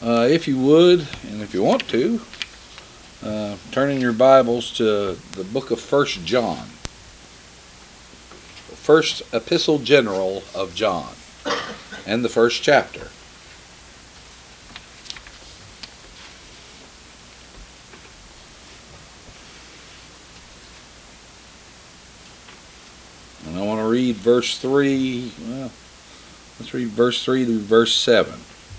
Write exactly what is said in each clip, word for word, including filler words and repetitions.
Uh, if you would, and if you want to, uh, turn in your Bibles to the book of First John. First Epistle General of John, and the first chapter. And I want to read verse three, well, let's read verse three through verse seven.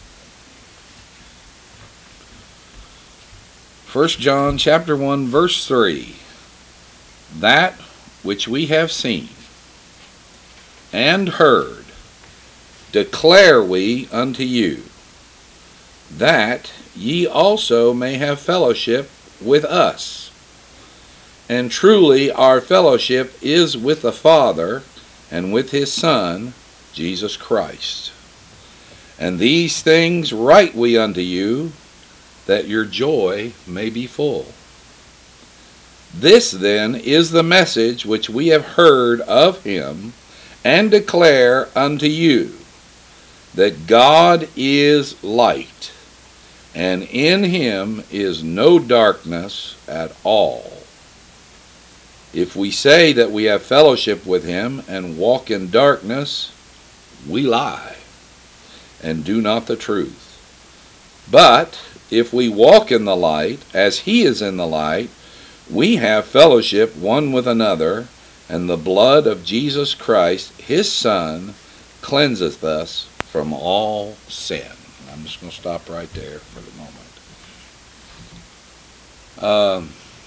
First John chapter one, verse three. That which we have seen and heard declare we unto you, that ye also may have fellowship with us. And truly our fellowship is with the Father and with his Son, Jesus Christ. And these things write we unto you, that your joy may be full. This then is the message which we have heard of him, and declare unto you, that God is light, and in him is no darkness at all. If we say that we have fellowship with him, and walk in darkness, we lie, and do not the truth. But if we walk in the light, as he is in the light, we have fellowship one with another, and the blood of Jesus Christ, his Son, cleanseth us from all sin. I'm just going to stop right there for the moment. Um,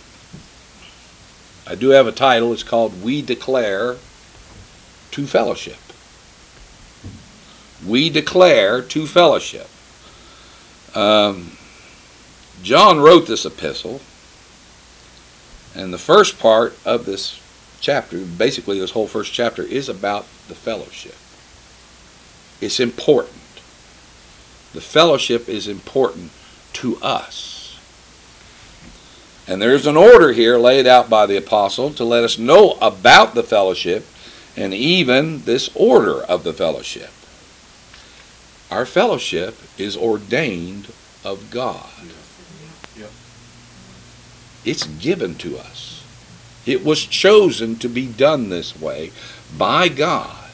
I do have a title. It's called We Declare to Fellowship. We Declare to Fellowship. Um, John wrote this epistle, and the first part of this chapter, basically this whole first chapter, is about the fellowship. It's important. The fellowship is important to us. And there's an order here laid out by the apostle to let us know about the fellowship, and even this order of the fellowship. Our fellowship is ordained of God. It's given to us. It was chosen to be done this way by God.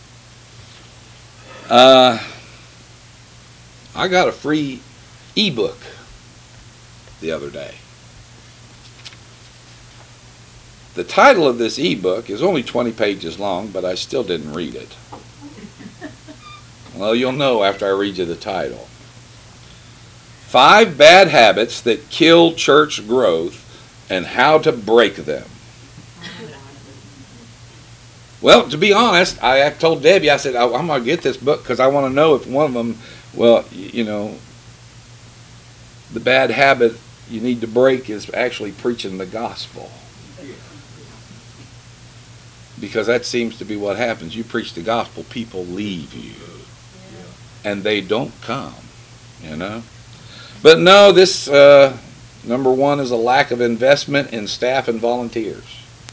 Uh, I got a free ebook the other day. The title of this ebook is only twenty pages long, but I still didn't read it. Well, you'll know after I read you the title. Five Bad Habits That Kill Church Growth and How to Break Them. Well, to be honest, I told Debbie, I said, I'm going to get this book because I want to know if one of them, well, you know, the bad habit you need to break is actually preaching the gospel. Because that seems to be what happens. You preach the gospel, people leave you. And they don't come, you know. But no, this, uh, number one, is a lack of investment in staff and volunteers.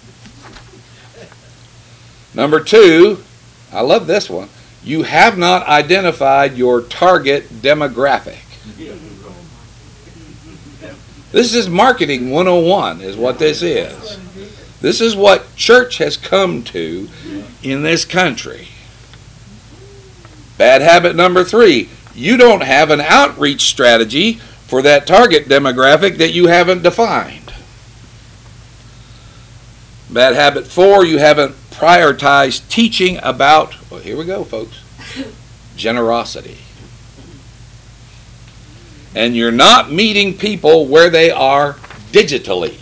Number two, I love this one, you have not identified your target demographic. This is marketing one oh one is what this is. This is what church has come to in this country. Bad habit number three, you don't have an outreach strategy for that target demographic that you haven't defined. Bad habit four, you haven't prioritized teaching about, well, here we go, folks, generosity. And you're not meeting people where they are digitally.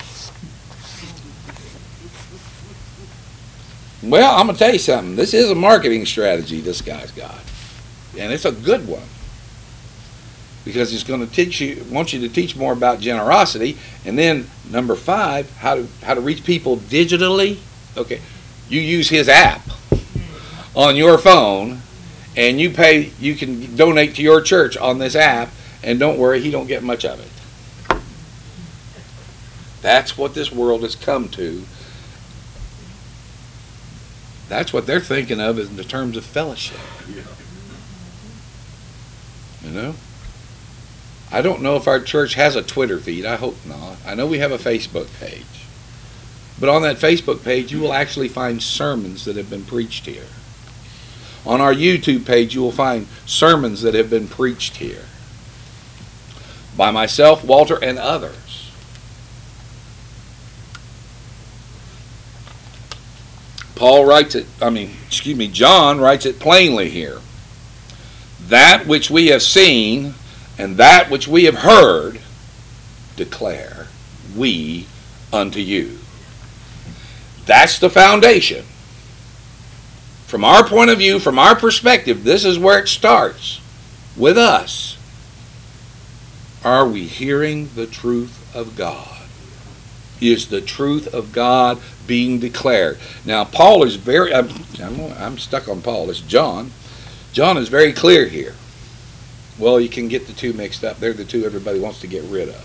Well, I'm going to tell you something. This is a marketing strategy this guy's got. And it's a good one. Because it's going to teach you, want you to teach more about generosity. And then number five, how to how to reach people digitally. Okay, you use his app on your phone, and you pay. You can donate to your church on this app, and don't worry, he don't get much of it. That's what this world has come to. That's what they're thinking of in the terms of fellowship. You know? I don't know if our church has a Twitter feed. I hope not. I know we have a Facebook page. But on that Facebook page, you will actually find sermons that have been preached here. On our YouTube page, you will find sermons that have been preached here by myself, Walter, and others. Paul writes it, I mean, excuse me, John writes it plainly here. That which we have seen and that which we have heard declare we unto you. That's the foundation. From our point of view, from our perspective, this is where it starts. With us. Are we hearing the truth of God? Is the truth of God being declared? Now, Paul is very, I'm, I'm, I'm stuck on Paul, it's John. John is very clear here. Well, you can get the two mixed up. They're the two everybody wants to get rid of.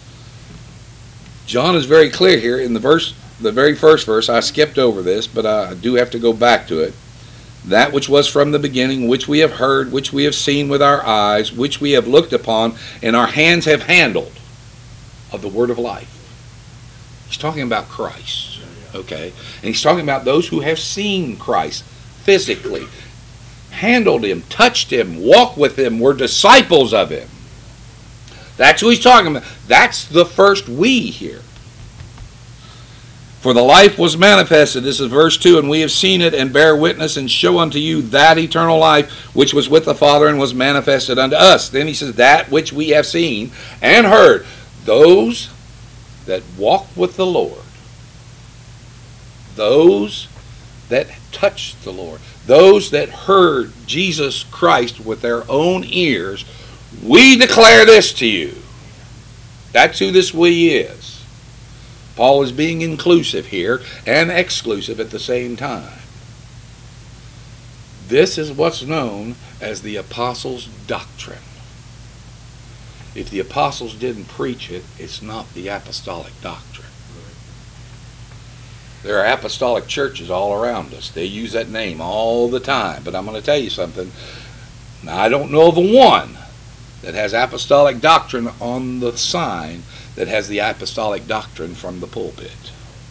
John is very clear here in the verse, the very first verse. I skipped over this, but I do have to go back to it. That which was from the beginning, which we have heard, which we have seen with our eyes, which we have looked upon, and our hands have handled of the word of life. He's talking about Christ, okay? And he's talking about those who have seen Christ physically, handled him, touched him, walked with him, were disciples of him. That's who he's talking about. That's the first we here. For the life was manifested, this is verse two, and we have seen it and bear witness and show unto you that eternal life which was with the Father and was manifested unto us. Then he says, that which we have seen and heard, those that walk with the Lord, those that touched the Lord, those that heard Jesus Christ with their own ears, we declare this to you. That's who this we is. Paul is being inclusive here and exclusive at the same time. This is what's known as the apostles' doctrine. If the apostles didn't preach it, it's not the apostolic doctrine. There are apostolic churches all around us. They use that name all the time. But I'm going to tell you something. Now, I don't know of a one that has apostolic doctrine on the sign that has the apostolic doctrine from the pulpit.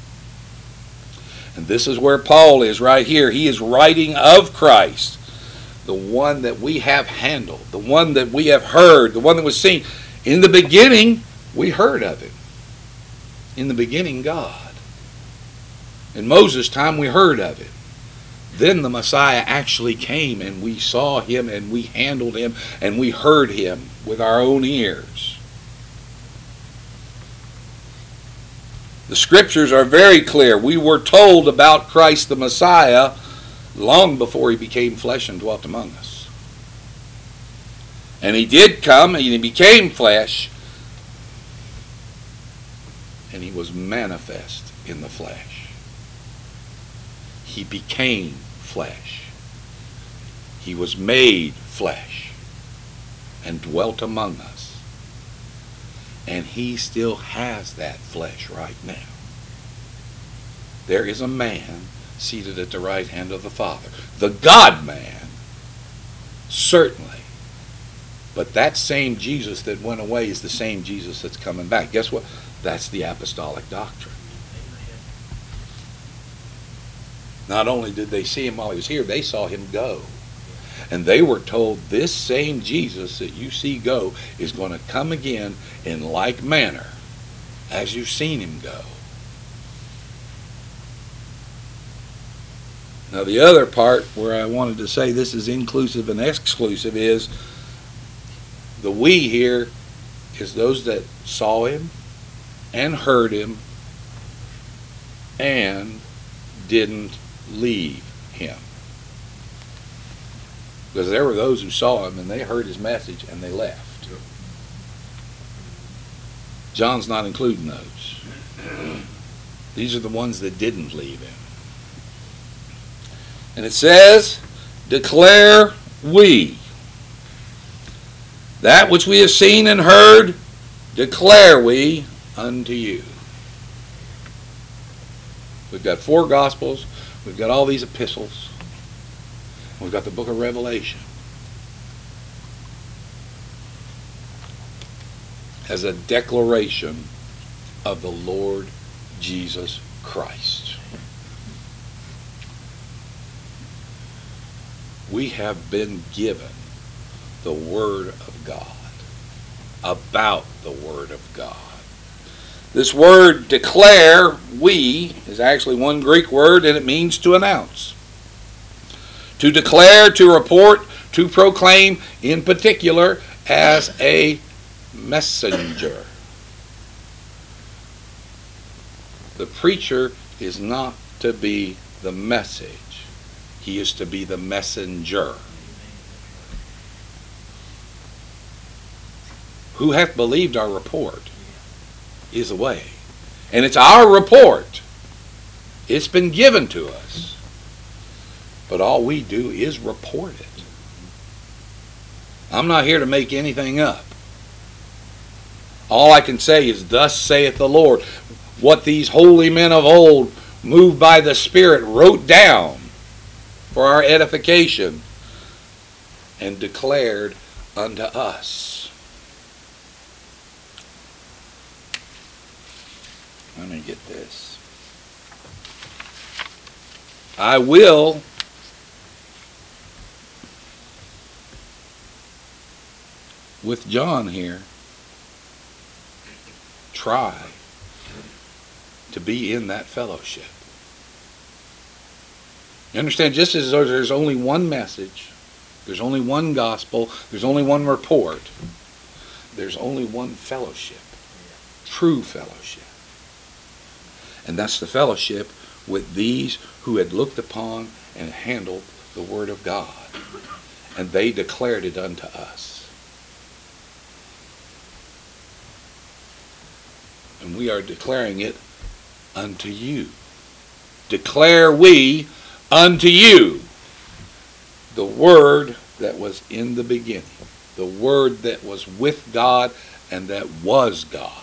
And this is where Paul is right here. He is writing of Christ, the one that we have handled, the one that we have heard, the one that was seen. In the beginning, we heard of him. In the beginning, God. In Moses' time, we heard of him. Then the Messiah actually came and we saw him and we handled him and we heard him with our own ears. The scriptures are very clear. We were told about Christ the Messiah long before he became flesh and dwelt among us. And he did come and he became flesh and he was manifest in the flesh. He became flesh. He was made flesh and dwelt among us. And he still has that flesh right now. There is a man seated at the right hand of the Father. The God-man, certainly. But that same Jesus that went away is the same Jesus that's coming back. Guess what? That's the apostolic doctrine. Not only did they see him while he was here, they saw him go. And they were told this same Jesus that you see go is going to come again in like manner as you've seen him go. Now the other part where I wanted to say this is inclusive and exclusive is the we here is those that saw him and heard him and didn't leave him. Because there were those who saw him and they heard his message and they left. John's not including those. These are the ones that didn't leave him. And it says, declare we. That which we have seen and heard, declare we unto you. We've got four Gospels. We've got all these epistles. We've got the book of Revelation. as a declaration of the Lord Jesus Christ. We have been given the Word of God, about the Word of God. This word declare, we, is actually one Greek word, and it means to announce. To declare, to report, to proclaim, in particular, as a messenger. The preacher is not to be the message. He is to be the messenger. Who hath believed our report is the way. And it's our report. It's been given to us. But all we do is report it. I'm not here to make anything up. All I can say is, thus saith the Lord. What these holy men of old, moved by the Spirit, wrote down for our edification and declared unto us. Let me get this. I will with John here try to be in that fellowship. You understand, just as there's only one message, there's only one gospel, there's only one report, there's only one fellowship, true fellowship. And that's the fellowship with these who had looked upon and handled the Word of God. And they declared it unto us. And we are declaring it unto you. Declare we unto you the Word that was in the beginning. The Word that was with God and that was God.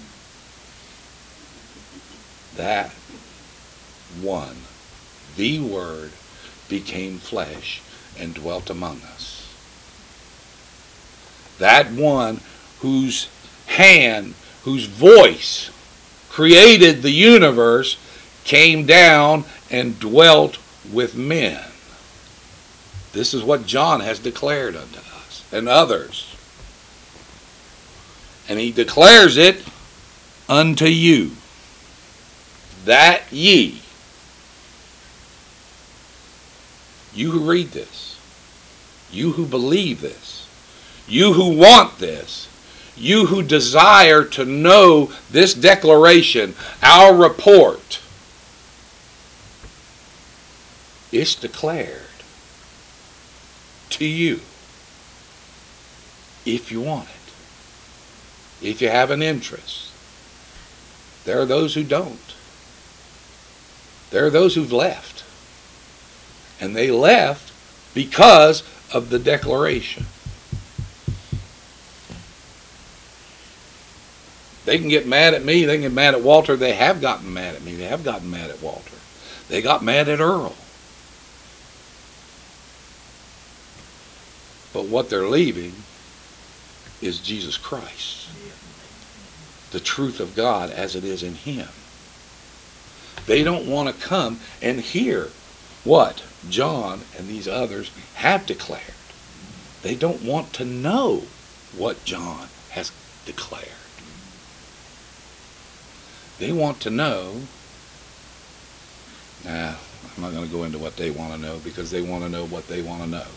That one, the Word, became flesh and dwelt among us. That one whose hand, whose voice created the universe, came down and dwelt with men. This is what John has declared unto us and others. And he declares it unto you. That ye, you who read this, you who believe this, you who want this, you who desire to know this declaration, our report, it's declared to you if you want it, if you have an interest. There are those who don't. There are those who've left. And they left because of the declaration. They can get mad at me. They can get mad at Walter. They have gotten mad at me. They have gotten mad at Walter. They got mad at Earl. But what they're leaving is Jesus Christ. The truth of God as it is in Him. They don't want to come and hear what John and these others have declared. They don't want to know what John has declared. They want to know, nah, I'm not going to go into what they want to know because they want to know what they want to know.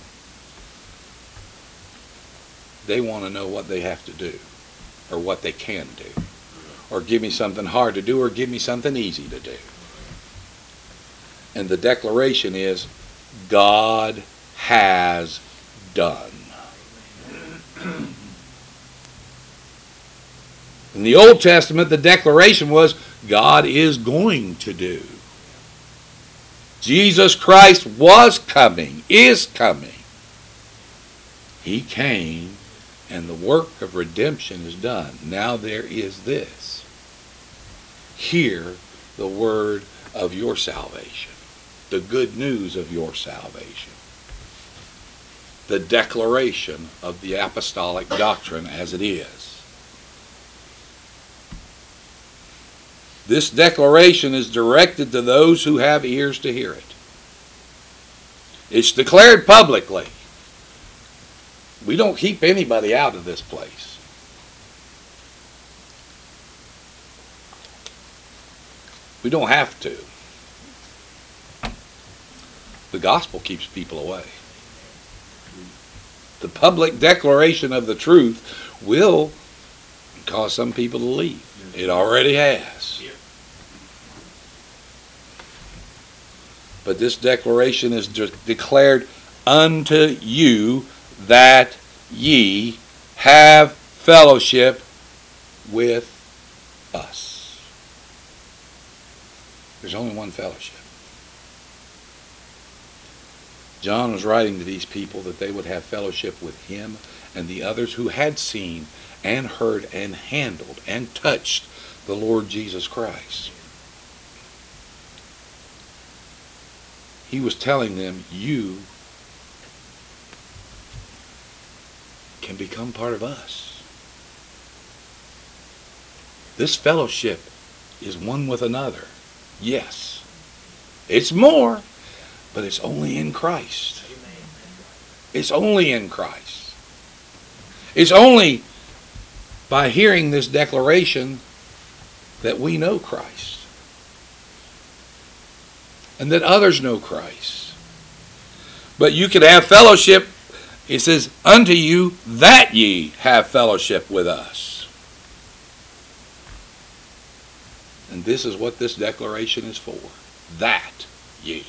They want to know what they have to do or what they can do. Or give me something hard to do or give me something easy to do. And the declaration is, God has done. In the Old Testament, the declaration was, God is going to do. Jesus Christ was coming, is coming. He came, and the work of redemption is done. Now there is this. Hear the word of your salvation. The good news of your salvation. The declaration of the apostolic doctrine as it is. This declaration is directed to those who have ears to hear it. It's declared publicly. We don't keep anybody out of this place. We don't have to. The gospel keeps people away. The public declaration of the truth will cause some people to leave. It already has. But this declaration is de- declared unto you that ye have fellowship with us. There's only one fellowship. John was writing to these people that they would have fellowship with him and the others who had seen and heard and handled and touched the Lord Jesus Christ. He was telling them, you can become part of us. This fellowship is one with another. Yes. It's more, but it's only in Christ. It's only in Christ. It's only by hearing this declaration that we know Christ. And that others know Christ. But you can have fellowship, it says, unto you that ye have fellowship with us. And this is what this declaration is for. That ye.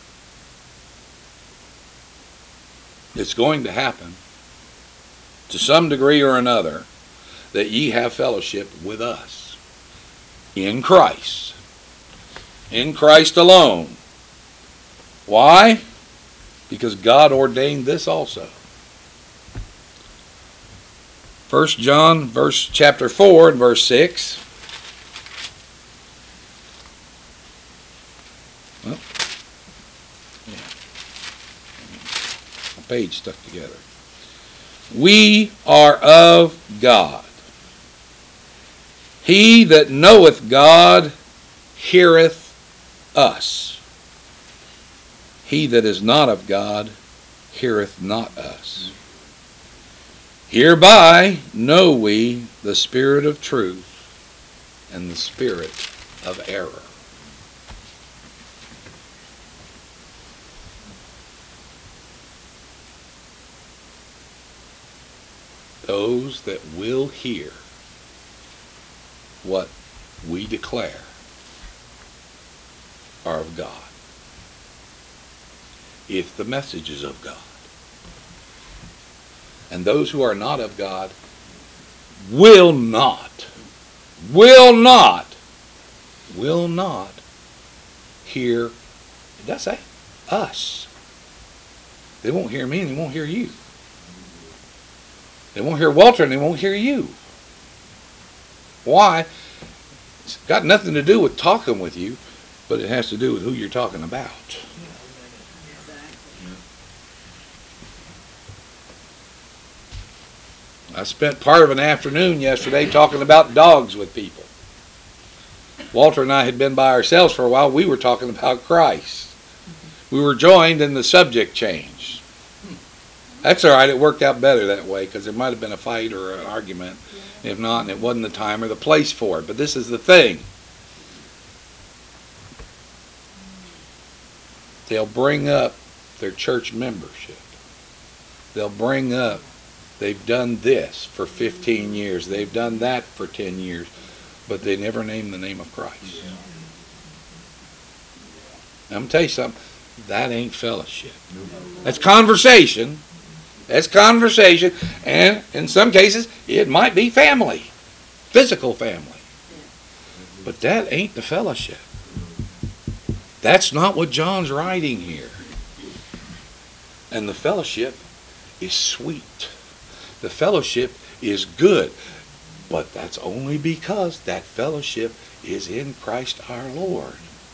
It's going to happen to some degree or another that ye have fellowship with us in Christ. In Christ alone. Why? Because God ordained this also. First John verse chapter four and verse six. Well, yeah. My page stuck together. We are of God. He that knoweth God heareth us. He that is not of God heareth not us. Hereby know we the spirit of truth and the spirit of error. Those that will hear what we declare are of God. If the message is of God. And those who are not of God will not, will not, will not hear, it does say, us. They won't hear me and they won't hear you. They won't hear Walter and they won't hear you. Why? It's got nothing to do with talking with you, but it has to do with who you're talking about. I spent part of an afternoon yesterday talking about dogs with people. Walter and I had been by ourselves for a while. We were talking about Christ. We were joined and the subject changed. That's all right. It worked out better that way because there might have been a fight or an argument. If not, and it wasn't the time or the place for it. But this is the thing. They'll bring up their church membership. They'll bring up they've done this for fifteen years. They've done that for ten years. But they never name the name of Christ. I'm going to tell you something. That ain't fellowship. That's conversation. That's conversation. And in some cases, it might be family. Physical family. But that ain't the fellowship. That's not what John's writing here. And the fellowship is sweet. The fellowship is good. But that's only because that fellowship is in Christ our Lord.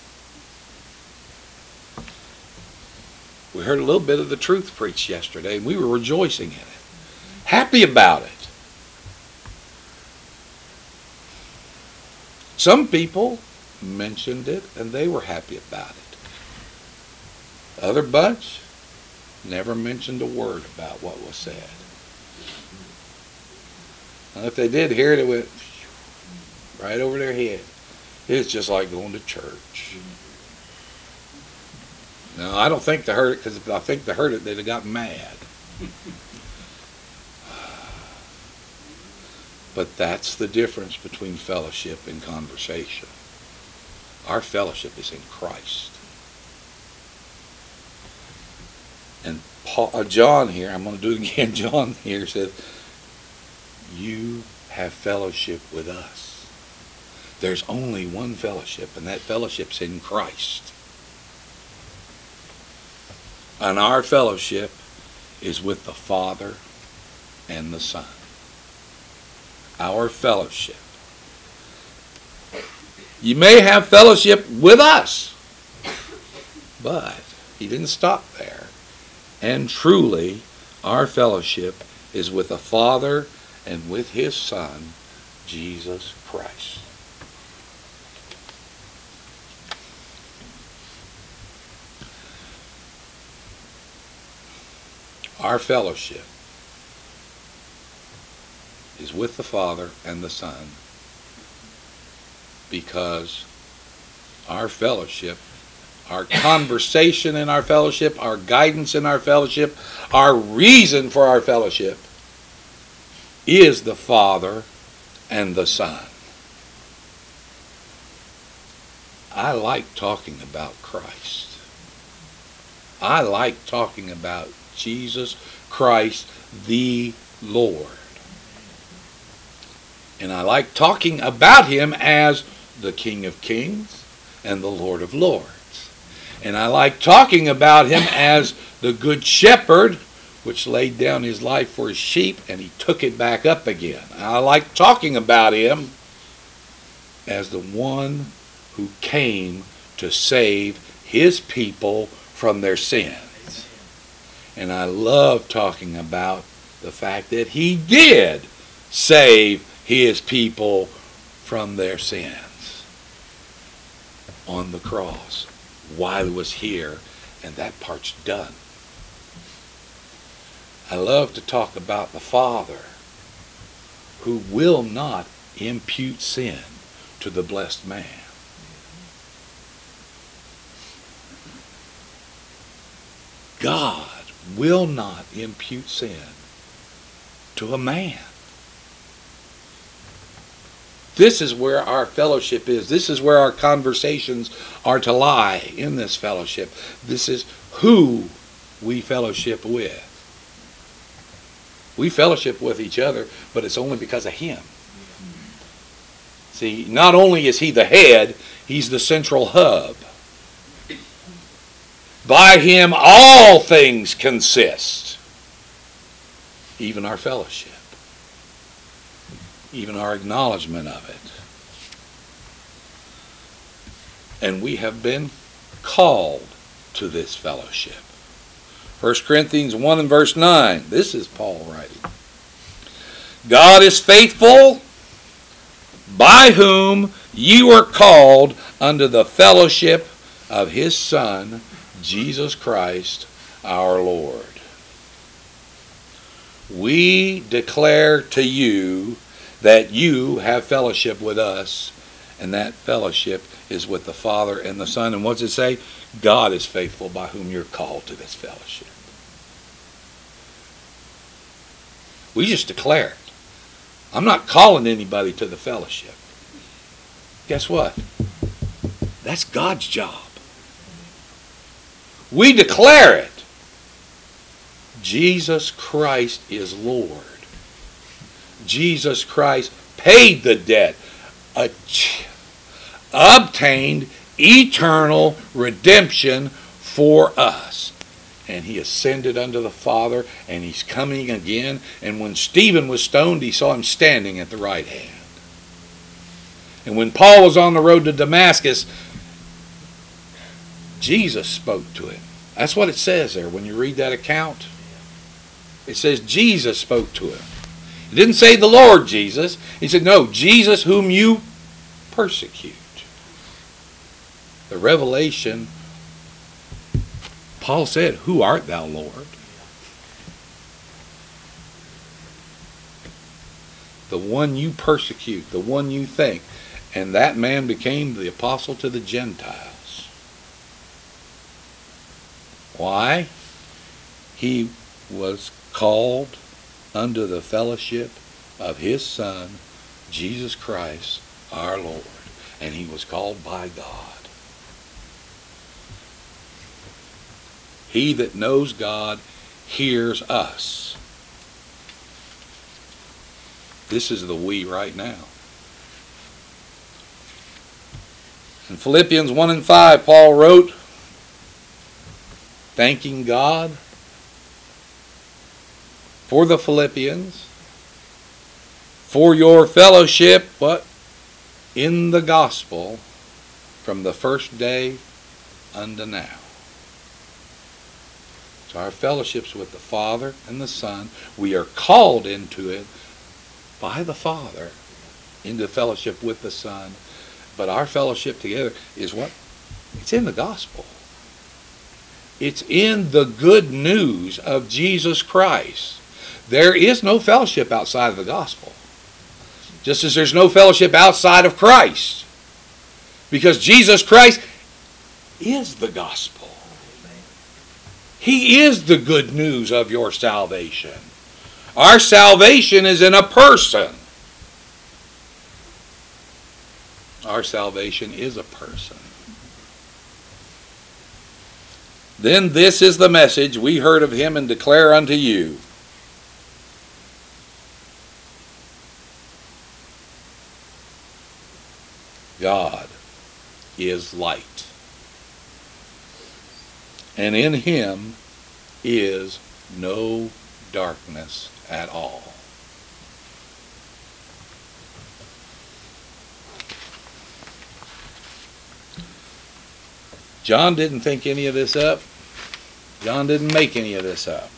We heard a little bit of the truth preached yesterday, and we were rejoicing in it. Happy about it. Some people mentioned it, and they were happy about it. Other bunch never mentioned a word about what was said. And if they did hear it, it went right over their head. It's just like going to church. No, I don't think they heard it, because if I think they heard it, they'd have gotten mad. But that's the difference between fellowship and conversation. Our fellowship is in Christ. And Paul, uh, John here, I'm going to do it again, John here says, you have fellowship with us. There's only one fellowship, and that fellowship's in Christ. And our fellowship is with the Father and the Son. Our fellowship. You may have fellowship with us, but he didn't stop there. And truly, our fellowship is with the Father and with his Son, Jesus Christ. Our fellowship is with the Father and the Son, because our fellowship, our conversation in our fellowship, our guidance in our fellowship, our reason for our fellowship is the Father and the Son. I like talking about Christ. I like talking about Jesus Christ the Lord. And I like talking about him as the King of Kings and the Lord of Lords. And I like talking about him as the Good Shepherd, which laid down his life for his sheep, and he took it back up again. I like talking about him as the one who came to save his people from their sins. And I love talking about the fact that he did save his people from their sins on the cross while he was here, and that part's done. I love to talk about the Father who will not impute sin to the blessed man. God will not impute sin to a man. This is where our fellowship is. This is where our conversations are to lie, in this fellowship. This is who we fellowship with. We fellowship with each other, but it's only because of him. See, not only is he the head, he's the central hub. By him all things consist. Even our fellowship. Even our acknowledgement of it. And we have been called to this fellowship. First Corinthians one and verse nine. This is Paul writing. God is faithful, by whom you are called unto the fellowship of his Son, Jesus Christ, our Lord. We declare to you that you have fellowship with us, and that fellowship is with the Father and the Son. And what does it say? God is faithful, by whom you're called to this fellowship. We just declare it. I'm not calling anybody to the fellowship. Guess what? That's God's job. We declare it. Jesus Christ is Lord. Jesus Christ paid the debt, obtained eternal redemption for us. And he ascended unto the Father, and he's coming again. And when Stephen was stoned, he saw him standing at the right hand. And when Paul was on the road to Damascus, Jesus spoke to him. That's what it says there when you read that account. It says Jesus spoke to him. It didn't say the Lord Jesus. He said, no, Jesus whom you persecute. The revelation, Paul said, "Who art thou, Lord?" The one you persecute, the one you think. And that man became the apostle to the Gentiles. Why? He was called unto the fellowship of his Son, Jesus Christ, our Lord. And he was called by God. He that knows God hears us. This is the we right now. In Philippians one and five, Paul wrote, thanking God for the Philippians, for your fellowship, what? In the gospel from the first day unto now. So our fellowship's with the Father and the Son. We are called into it by the Father, into fellowship with the Son. But our fellowship together is what? It's in the gospel. It's in the good news of Jesus Christ. There is no fellowship outside of the gospel. Just as there's no fellowship outside of Christ. Because Jesus Christ is the gospel. He is the good news of your salvation. Our salvation is in a person. Our salvation is a person. Then this is the message we heard of him and declare unto you. God is light. And in him is no darkness at all. John didn't think any of this up. John didn't make any of this up.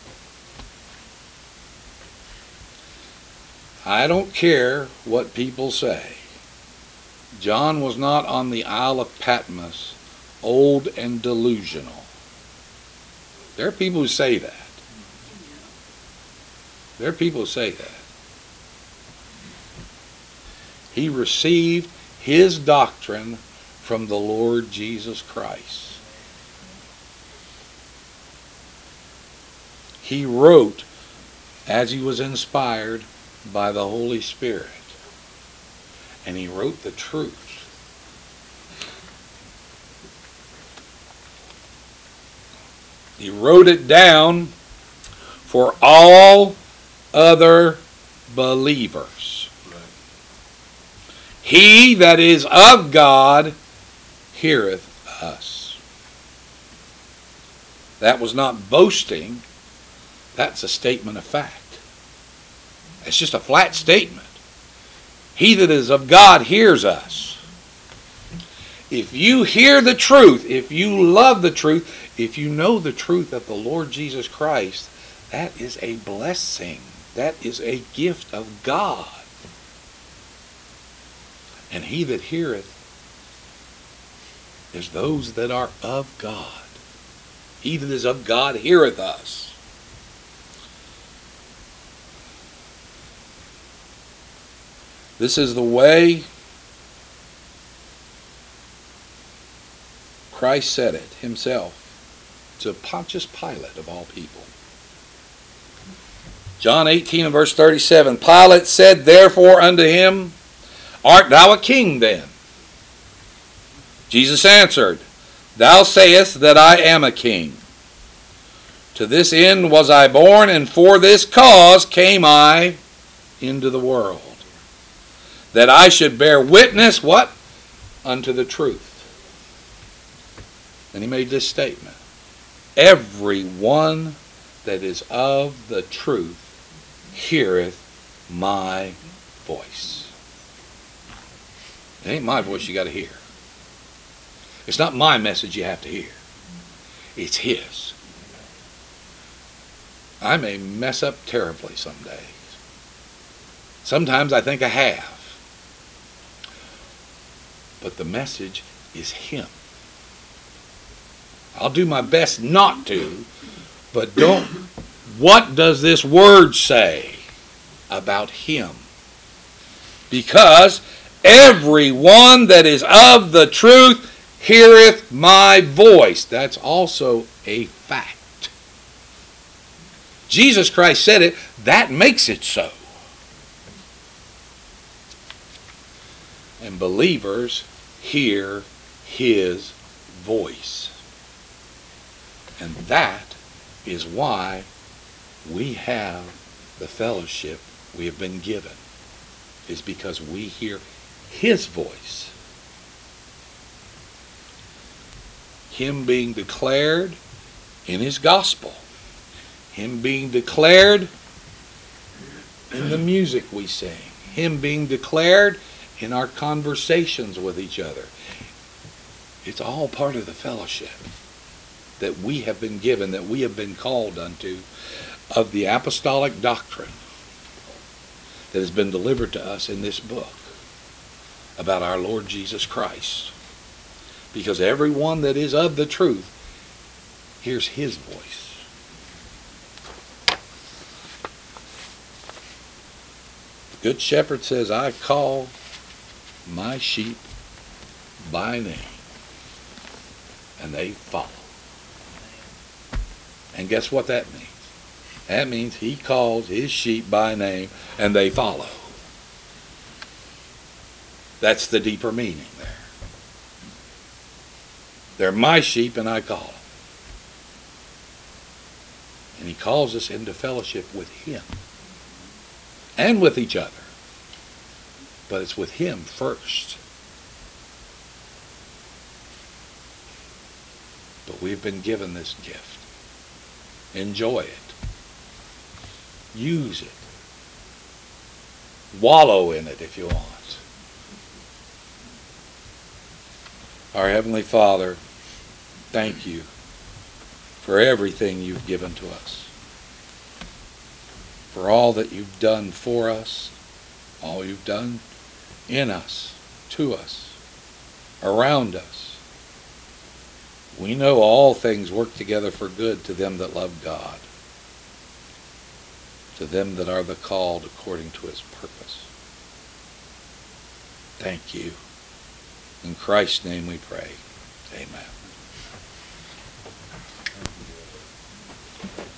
I don't care what people say. John was not on the Isle of Patmos, old and delusional. There are people who say that. There are people who say that. He received his doctrine from the Lord Jesus Christ. He wrote as he was inspired by the Holy Spirit. And he wrote the truth. He wrote it down for all other believers. He that is of God heareth us. That was not boasting. That's a statement of fact. It's just a flat statement. He that is of God hears us. If you hear the truth, if you love the truth, if you know the truth of the Lord Jesus Christ, that is a blessing. That is a gift of God. And he that heareth is those that are of God. He that is of God heareth us. This is the way Christ said it himself to Pontius Pilate of all people. John eighteen and verse thirty-seven. Pilate said therefore unto him, Art thou a king then? Jesus answered, Thou sayest that I am a king. To this end was I born, and for this cause came I into the world, that I should bear witness, what? Unto the truth. And he made this statement. Every one that is of the truth heareth my voice. It ain't my voice you got to hear. It's not my message you have to hear. It's his. I may mess up terribly some days. Sometimes I think I have. But the message is him. I'll do my best not to, but don't. What does this word say about him? Because everyone that is of the truth heareth my voice. That's also a fact. Jesus Christ said it. That makes it so. And believers hear his voice. And that is why we have the fellowship we have been given, is because we hear his voice. Him being declared in his gospel. Him being declared in the music we sing. Him being declared in our conversations with each other. It's all part of the fellowship that we have been given, that we have been called unto, of the apostolic doctrine that has been delivered to us in this book about our Lord Jesus Christ. Because everyone that is of the truth hears his voice. The Good Shepherd says, I call my sheep by name, and they follow. And guess what that means? That means he calls his sheep by name, and they follow. That's the deeper meaning there. They're my sheep, and I call them. And he calls us into fellowship with him and with each other. But it's with him first. But we've been given this gift. Enjoy it. Use it. Wallow in it if you want. Our Heavenly Father, thank you for everything you've given to us. For all that you've done for us, all you've done in us, to us, around us. We know all things work together for good to them that love God, to them that are the called according to his purpose. Thank you. In Christ's name we pray. Amen.